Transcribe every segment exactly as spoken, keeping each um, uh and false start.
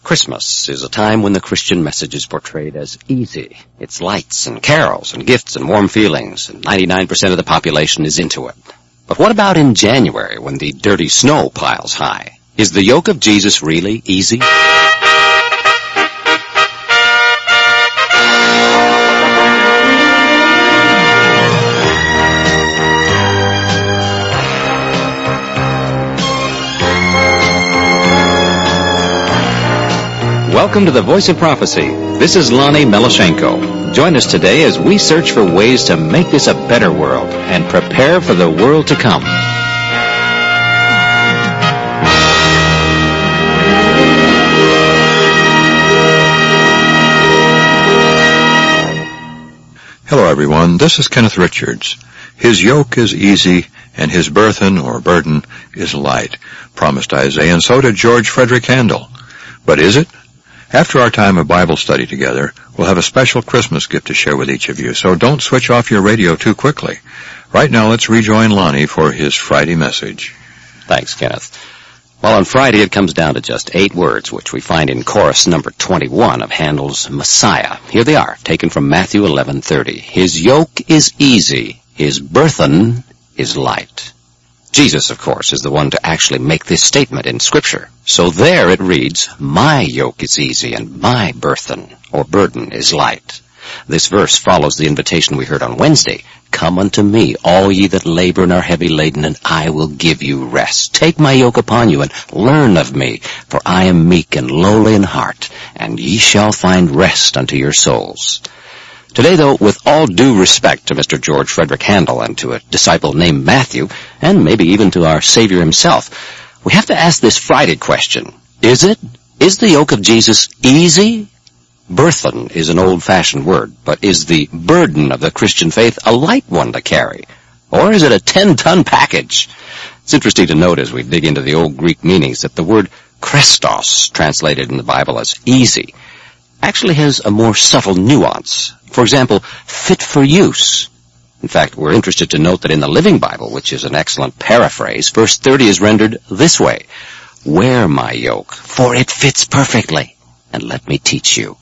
Christmas is a time when the Christian message is portrayed as easy. It's lights and carols and gifts and warm feelings, and ninety-nine percent of the population is into it. But what about in January when the dirty snow piles high? Is the yoke of Jesus really easy? Welcome to the Voice of Prophecy. This is Lonnie Melashenko. Join us today as we search for ways to make this a better world and prepare for the world to come. Hello everyone, this is Kenneth Richards. His yoke is easy and his burthen or burden is light, promised Isaiah, and so did George Frederick Handel. But is it? After our time of Bible study together, we'll have a special Christmas gift to share with each of you, so don't switch off your radio too quickly. Right now, let's rejoin Lonnie for his Friday message. Thanks, Kenneth. Well, on Friday it comes down to just eight words, which we find in chorus number twenty-one of Handel's Messiah. Here they are, taken from Matthew eleven thirty. His yoke is easy, his burthen is light. Jesus, of course, is the one to actually make this statement in Scripture. So there it reads, my yoke is easy and my burthen, or burden, is light. This verse follows the invitation we heard on Wednesday. Come unto me, all ye that labor and are heavy laden, and I will give you rest. Take my yoke upon you and learn of me, for I am meek and lowly in heart, and ye shall find rest unto your souls. Today, though, with all due respect to Mister George Frederick Handel and to a disciple named Matthew, and maybe even to our Savior himself, we have to ask this Friday question. Is it? Is the yoke of Jesus easy? Burthen is an old-fashioned word, but is the burden of the Christian faith a light one to carry? Or is it a ten-ton package? It's interesting to note as we dig into the old Greek meanings that the word Christos, translated in the Bible as easy, actually has a more subtle nuance. For example, fit for use. In fact, we're interested to note that in the Living Bible, which is an excellent paraphrase, verse thirty is rendered this way. Wear my yoke, for it fits perfectly, and let me teach you.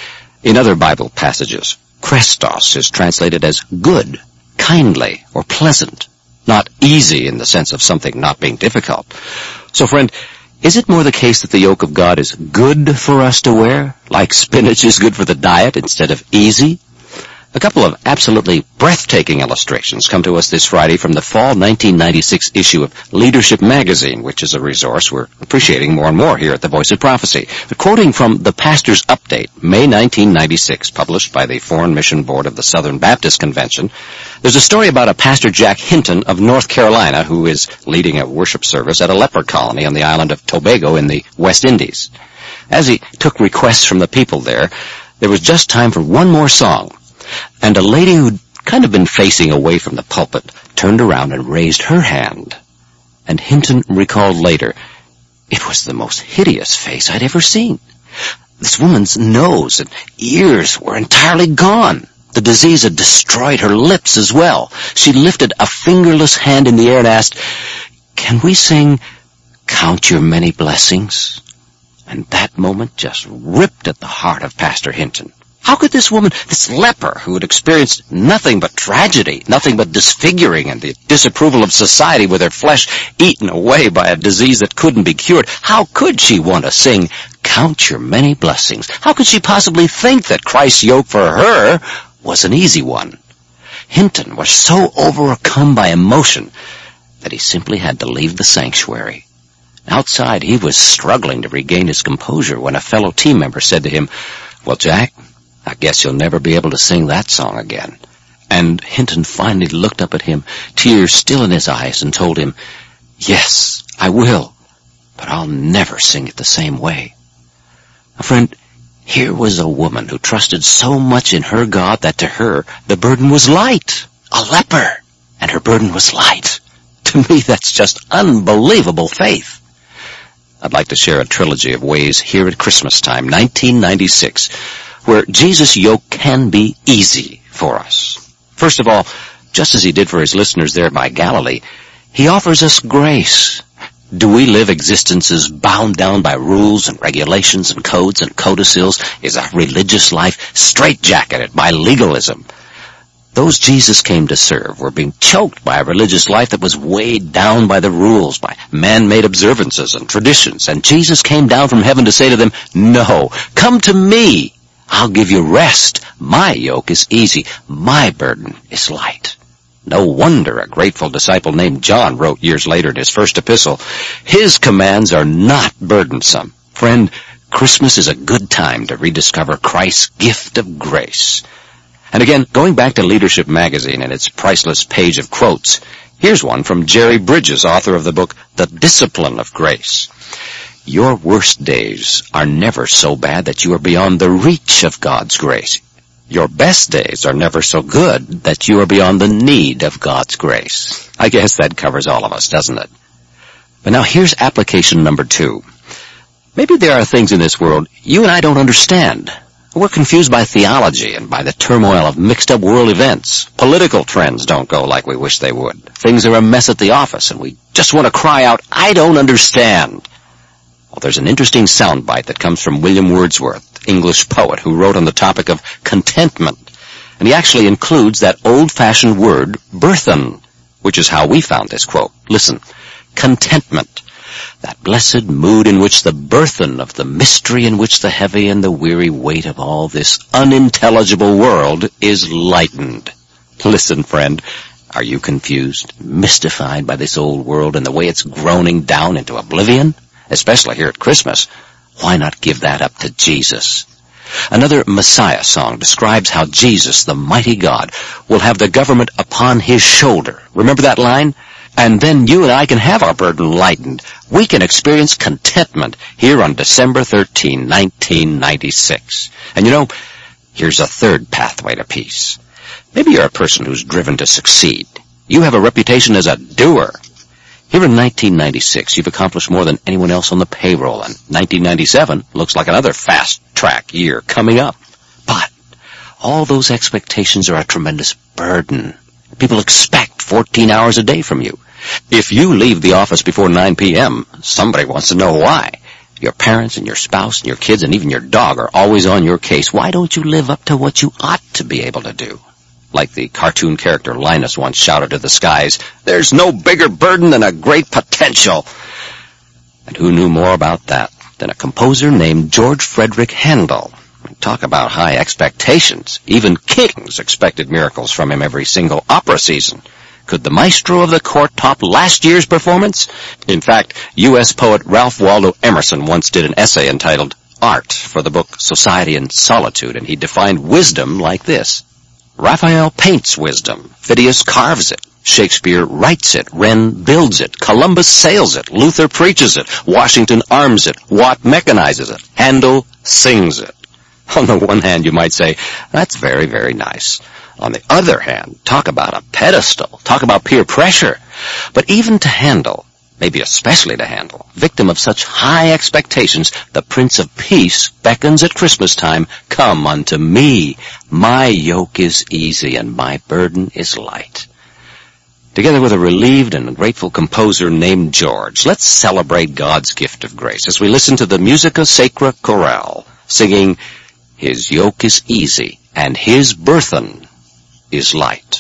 In other Bible passages, Christos is translated as good, kindly, or pleasant, not easy in the sense of something not being difficult. So, friend, is it more the case that the yoke of God is good for us to wear, like spinach is good for the diet instead of easy? A couple of absolutely breathtaking illustrations come to us this Friday from the fall nineteen ninety-six issue of Leadership Magazine, which is a resource we're appreciating more and more here at the Voice of Prophecy. But quoting from the Pastor's Update, May nineteen ninety-six, published by the Foreign Mission Board of the Southern Baptist Convention, there's a story about a Pastor Jack Hinton of North Carolina who is leading a worship service at a leper colony on the island of Tobago in the West Indies. As he took requests from the people there, there was just time for one more song. And a lady who'd kind of been facing away from the pulpit turned around and raised her hand. And Hinton recalled later, it was the most hideous face I'd ever seen. This woman's nose and ears were entirely gone. The disease had destroyed her lips as well. She lifted a fingerless hand in the air and asked, can we sing, Count Your Many Blessings? And that moment just ripped at the heart of Pastor Hinton. How could this woman, this leper who had experienced nothing but tragedy, nothing but disfiguring and the disapproval of society with her flesh eaten away by a disease that couldn't be cured, how could she want to sing, Count Your Many Blessings? How could she possibly think that Christ's yoke for her was an easy one? Hinton was so overcome by emotion that he simply had to leave the sanctuary. Outside, he was struggling to regain his composure when a fellow team member said to him, well, Jack, I guess you'll never be able to sing that song again. And Hinton finally looked up at him, tears still in his eyes, and told him, yes, I will, but I'll never sing it the same way. A friend, here was a woman who trusted so much in her God that to her the burden was light. A leper, and her burden was light. To me, that's just unbelievable faith. I'd like to share a trilogy of ways here at Christmas time, nineteen ninety-six, where Jesus' yoke can be easy for us. First of all, just as he did for his listeners there by Galilee, he offers us grace. Do we live existences bound down by rules and regulations and codes and codicils? Is our religious life straitjacketed by legalism? Those Jesus came to serve were being choked by a religious life that was weighed down by the rules, by man-made observances and traditions. And Jesus came down from heaven to say to them, no, come to me. I'll give you rest. My yoke is easy. My burden is light. No wonder a grateful disciple named John wrote years later in his first epistle, his commands are not burdensome. Friend, Christmas is a good time to rediscover Christ's gift of grace. And again, going back to Leadership Magazine and its priceless page of quotes, here's one from Jerry Bridges, author of the book, The Discipline of Grace. Your worst days are never so bad that you are beyond the reach of God's grace. Your best days are never so good that you are beyond the need of God's grace. I guess that covers all of us, doesn't it? But now here's application number two. Maybe there are things in this world you and I don't understand. We're confused by theology and by the turmoil of mixed-up world events. Political trends don't go like we wish they would. Things are a mess at the office, and we just want to cry out, I don't understand. Well, there's an interesting soundbite that comes from William Wordsworth, English poet, who wrote on the topic of contentment. And he actually includes that old-fashioned word, burthen, which is how we found this quote. Listen, contentment. That blessed mood in which the burthen of the mystery in which the heavy and the weary weight of all this unintelligible world is lightened. Listen, friend, are you confused, mystified by this old world and the way it's groaning down into oblivion? Especially here at Christmas. Why not give that up to Jesus? Another Messiah song describes how Jesus, the mighty God, will have the government upon his shoulder. Remember that line? And then you and I can have our burden lightened. We can experience contentment here on December thirteenth, nineteen ninety-six. And you know, here's a third pathway to peace. Maybe you're a person who's driven to succeed. You have a reputation as a doer. Here in nineteen ninety-six, you've accomplished more than anyone else on the payroll, and nineteen ninety-seven looks like another fast-track year coming up. But all those expectations are a tremendous burden. People expect fourteen hours a day from you. If you leave the office before nine p.m., somebody wants to know why. Your parents and your spouse and your kids and even your dog are always on your case. Why don't you live up to what you ought to be able to do? Like the cartoon character Linus once shouted to the skies, there's no bigger burden than a great potential. And who knew more about that than a composer named George Frederick Handel? Talk about high expectations. Even kings expected miracles from him every single opera season. Could the maestro of the court top last year's performance? In fact, U S poet Ralph Waldo Emerson once did an essay entitled Art for the book Society and Solitude, and he defined wisdom like this. Raphael paints wisdom. Phidias carves it. Shakespeare writes it. Wren builds it. Columbus sails it. Luther preaches it. Washington arms it. Watt mechanizes it. Handel sings it. On the one hand, you might say, that's very, very nice. On the other hand, talk about a pedestal. Talk about peer pressure. But even to Handel, maybe especially to Handel, victim of such high expectations, the Prince of Peace beckons at Christmas time, come unto me. My yoke is easy and my burden is light. Together with a relieved and grateful composer named George, let's celebrate God's gift of grace as we listen to the Musica Sacra Chorale, singing, His yoke is easy, and His burthen is light.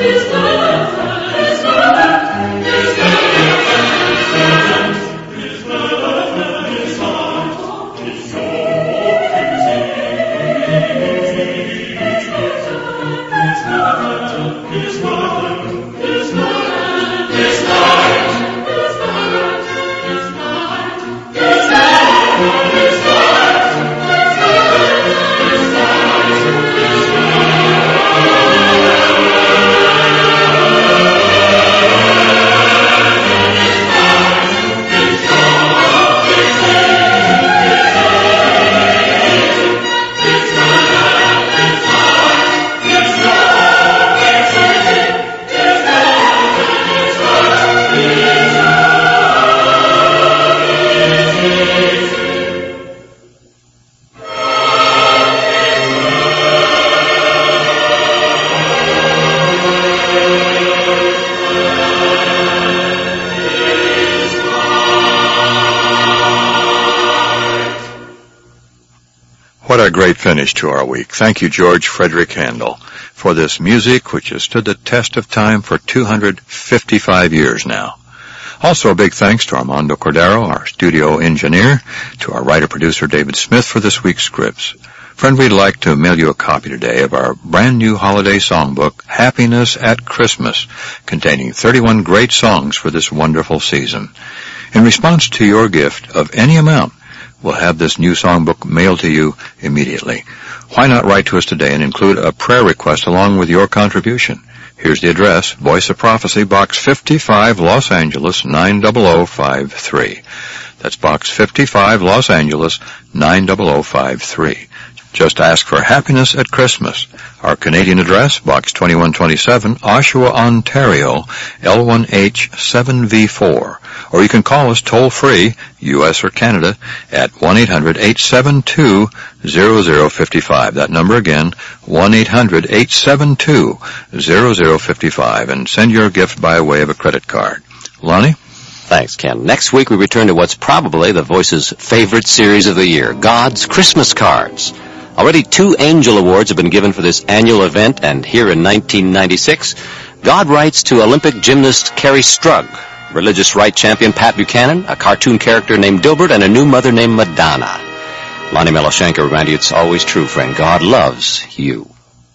What a great finish to our week. Thank you, George Frederick Handel, for this music which has stood the test of time for two hundred fifty-five years now. Also a big thanks to Armando Cordero, our studio engineer, to our writer-producer David Smith for this week's scripts. Friend, we'd like to mail you a copy today of our brand new holiday songbook, Happiness at Christmas, containing thirty-one great songs for this wonderful season. In response to your gift of any amount, we'll have this new songbook mailed to you immediately. Why not write to us today and include a prayer request along with your contribution? Here's the address, Voice of Prophecy, Box fifty-five, Los Angeles, nine zero zero five three. That's Box fifty-five, Los Angeles, nine zero zero five three. Just ask for Happiness at Christmas. Our Canadian address, Box twenty-one twenty-seven, Oshawa, Ontario, L one H seven V four. Or you can call us toll-free, U S or Canada, at one eight hundred eight seven two zero zero five five. That number again, one eight hundred eight seven two zero zero five five. And send your gift by way of a credit card. Lonnie? Thanks, Ken. Next week we return to what's probably the Voice's favorite series of the year, God's Christmas Cards. Already two Angel Awards have been given for this annual event, and here in nineteen ninety-six, God writes to Olympic gymnast Kerry Strug, religious right champion Pat Buchanan, a cartoon character named Dilbert, and a new mother named Madonna. Lonnie Meloshenko reminded you it's always true, friend. God loves you.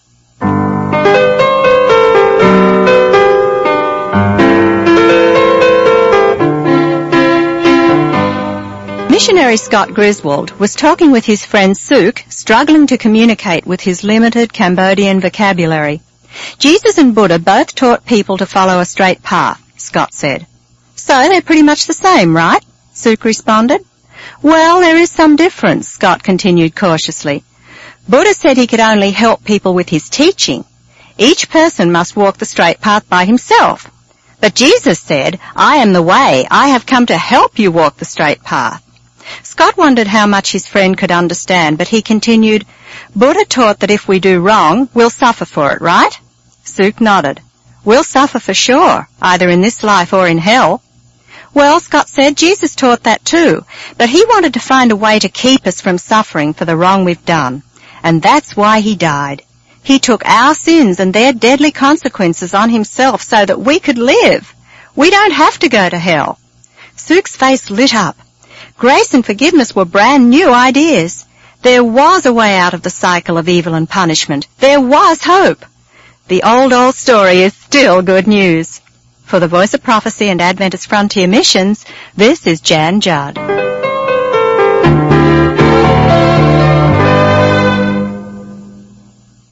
Missionary Scott Griswold was talking with his friend Suk, struggling to communicate with his limited Cambodian vocabulary. Jesus and Buddha both taught people to follow a straight path, Scott said. So they're pretty much the same, right? Suk responded. Well, there is some difference, Scott continued cautiously. Buddha said he could only help people with his teaching. Each person must walk the straight path by himself. But Jesus said, I am the way. I have come to help you walk the straight path. Scott wondered how much his friend could understand, but he continued, Buddha taught that if we do wrong, we'll suffer for it, right? Suk nodded. We'll suffer for sure, either in this life or in hell. Well, Scott said, Jesus taught that too, but he wanted to find a way to keep us from suffering for the wrong we've done. And that's why he died. He took our sins and their deadly consequences on himself so that we could live. We don't have to go to hell. Suk's face lit up. Grace and forgiveness were brand new ideas. There was a way out of the cycle of evil and punishment. There was hope. The old, old story is still good news. For the Voice of Prophecy and Adventist Frontier Missions, this is Jan Judd.